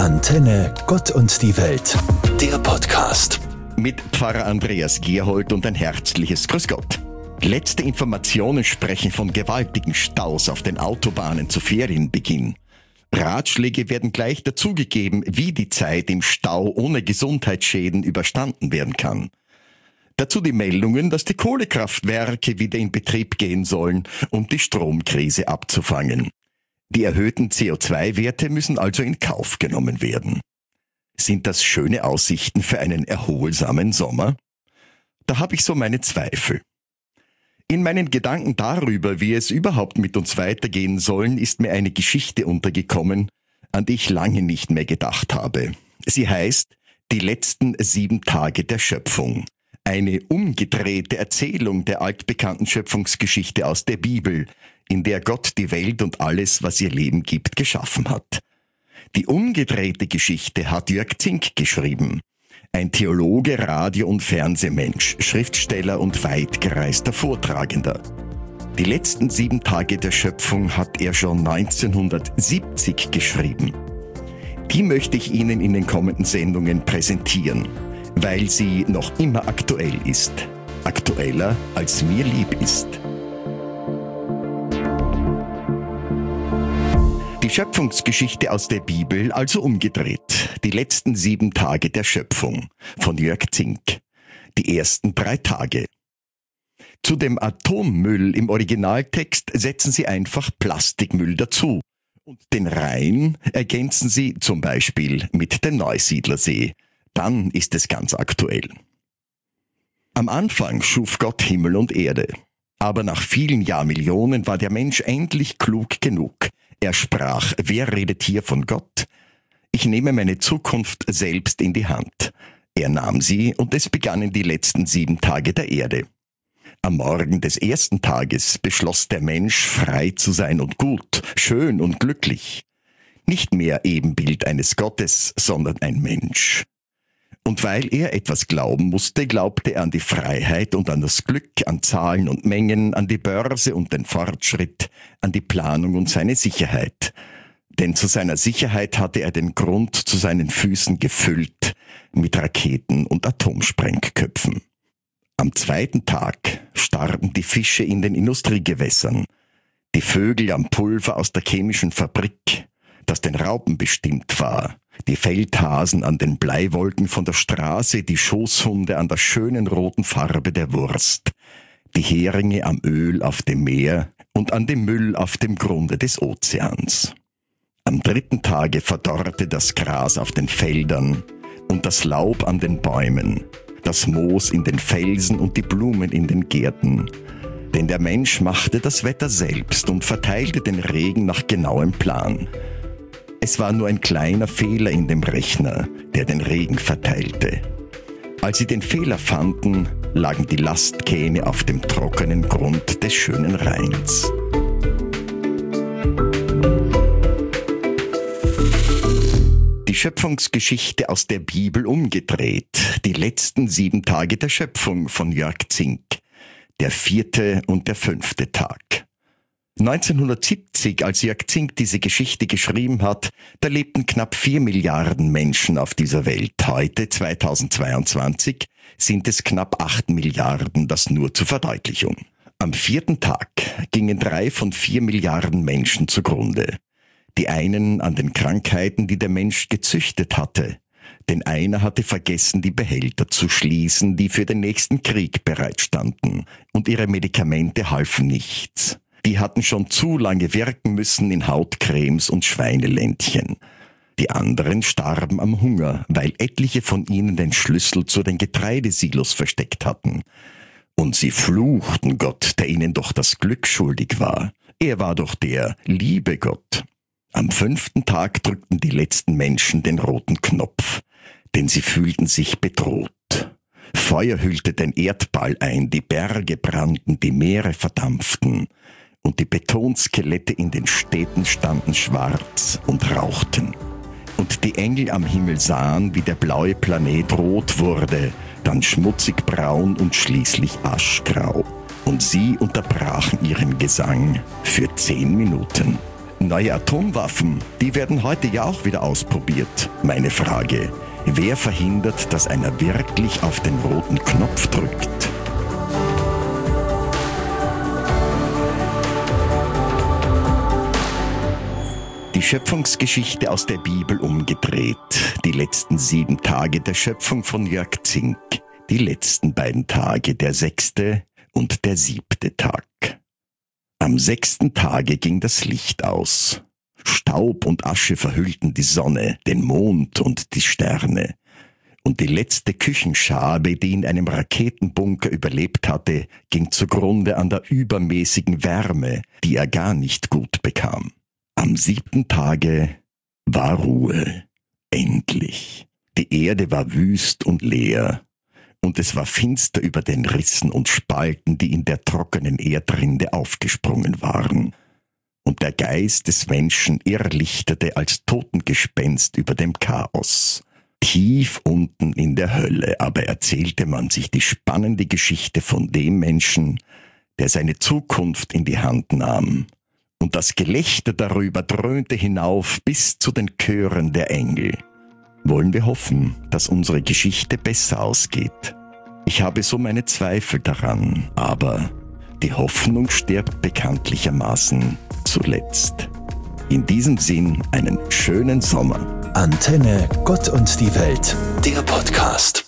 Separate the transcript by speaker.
Speaker 1: Antenne Gott und die Welt, der Podcast.
Speaker 2: Mit Pfarrer Andreas Gerhold und ein herzliches Grüß Gott. Letzte Informationen sprechen von gewaltigen Staus auf den Autobahnen zu Ferienbeginn. Ratschläge werden gleich dazugegeben, wie die Zeit im Stau ohne Gesundheitsschäden überstanden werden kann. Dazu die Meldungen, dass die Kohlekraftwerke wieder in Betrieb gehen sollen, um die Stromkrise abzufangen. Die erhöhten CO2-Werte müssen also in Kauf genommen werden. Sind das schöne Aussichten für einen erholsamen Sommer? Da habe ich so meine Zweifel. In meinen Gedanken darüber, wie es überhaupt mit uns weitergehen sollen, ist mir eine Geschichte untergekommen, an die ich lange nicht mehr gedacht habe. Sie heißt Die letzten 7 Tage der Schöpfung. Eine umgedrehte Erzählung der altbekannten Schöpfungsgeschichte aus der Bibel, in der Gott die Welt und alles, was ihr Leben gibt, geschaffen hat. Die umgedrehte Geschichte hat Jörg Zink geschrieben. Ein Theologe, Radio- und Fernsehmensch, Schriftsteller und weit gereister Vortragender. Die letzten 7 Tage der Schöpfung hat er schon 1970 geschrieben. Die möchte ich Ihnen in den kommenden Sendungen präsentieren, weil sie noch immer aktuell ist. Aktueller, als mir lieb ist. Die Schöpfungsgeschichte aus der Bibel also umgedreht. Die letzten 7 Tage der Schöpfung von Jörg Zink. Die ersten 3 Tage. Zu dem Atommüll im Originaltext setzen Sie einfach Plastikmüll dazu. Und den Rhein ergänzen Sie zum Beispiel mit dem Neusiedlersee. Dann ist es ganz aktuell. Am Anfang schuf Gott Himmel und Erde. Aber nach vielen Jahrmillionen war der Mensch endlich klug genug. Er sprach, wer redet hier von Gott? Ich nehme meine Zukunft selbst in die Hand. Er nahm sie und es begannen die letzten 7 Tage der Erde. Am Morgen des ersten Tages beschloss der Mensch, frei zu sein und gut, schön und glücklich. Nicht mehr Ebenbild eines Gottes, sondern ein Mensch. Und weil er etwas glauben musste, glaubte er an die Freiheit und an das Glück, an Zahlen und Mengen, an die Börse und den Fortschritt, an die Planung und seine Sicherheit. Denn zu seiner Sicherheit hatte er den Grund zu seinen Füßen gefüllt mit Raketen und Atomsprengköpfen. Am 2. Tag starben die Fische in den Industriegewässern, die Vögel am Pulver aus der chemischen Fabrik, das den Raupen bestimmt war, die Feldhasen an den Bleiwolken von der Straße, die Schoßhunde an der schönen roten Farbe der Wurst, die Heringe am Öl auf dem Meer und an dem Müll auf dem Grunde des Ozeans. Am 3. Tage verdorrte das Gras auf den Feldern und das Laub an den Bäumen, das Moos in den Felsen und die Blumen in den Gärten. Denn der Mensch machte das Wetter selbst und verteilte den Regen nach genauem Plan. Es war nur ein kleiner Fehler in dem Rechner, der den Regen verteilte. Als sie den Fehler fanden, lagen die Lastkähne auf dem trockenen Grund des schönen Rheins. Die Schöpfungsgeschichte aus der Bibel umgedreht. Die letzten 7 Tage der Schöpfung von Jörg Zink. Der 4. und der 5. Tag. 1970, als Jörg Zink diese Geschichte geschrieben hat, da lebten knapp 4 Milliarden Menschen auf dieser Welt. Heute, 2022, sind es knapp 8 Milliarden, das nur zur Verdeutlichung. Am 4. Tag gingen 3 von 4 Milliarden Menschen zugrunde. Die einen an den Krankheiten, die der Mensch gezüchtet hatte. Denn einer hatte vergessen, die Behälter zu schließen, die für den nächsten Krieg bereitstanden. Und ihre Medikamente halfen nichts. Die hatten schon zu lange wirken müssen in Hautcremes und Schweineländchen. Die anderen starben am Hunger, weil etliche von ihnen den Schlüssel zu den Getreidesilos versteckt hatten. Und sie fluchten Gott, der ihnen doch das Glück schuldig war. Er war doch der liebe Gott. Am 5. Tag drückten die letzten Menschen den roten Knopf, denn sie fühlten sich bedroht. Feuer hüllte den Erdball ein, die Berge brannten, die Meere verdampften. Und die Betonskelette in den Städten standen schwarz und rauchten. Und die Engel am Himmel sahen, wie der blaue Planet rot wurde, dann schmutzig braun und schließlich aschgrau. Und sie unterbrachen ihren Gesang für 10 Minuten. Neue Atomwaffen, die werden heute ja auch wieder ausprobiert. Meine Frage, wer verhindert, dass einer wirklich auf den roten Knopf drückt? Die Schöpfungsgeschichte aus der Bibel umgedreht. Die letzten 7 Tage der Schöpfung von Jörg Zink. Die letzten beiden Tage, der 6. und der 7. Tag. Am 6. Tage ging das Licht aus. Staub und Asche verhüllten die Sonne, den Mond und die Sterne. Und die letzte Küchenschabe, die in einem Raketenbunker überlebt hatte, ging zugrunde an der übermäßigen Wärme, die er gar nicht gut bekam. Am 7. Tage war Ruhe. Endlich. Die Erde war wüst und leer. Und es war finster über den Rissen und Spalten, die in der trockenen Erdrinde aufgesprungen waren. Und der Geist des Menschen irrlichterte als Totengespenst über dem Chaos. Tief unten in der Hölle aber erzählte man sich die spannende Geschichte von dem Menschen, der seine Zukunft in die Hand nahm. Und das Gelächter darüber dröhnte hinauf bis zu den Chören der Engel. Wollen wir hoffen, dass unsere Geschichte besser ausgeht. Ich habe so meine Zweifel daran, aber die Hoffnung stirbt bekanntlichermaßen zuletzt. In diesem Sinn einen schönen Sommer.
Speaker 1: Antenne Gott und die Welt, der Podcast.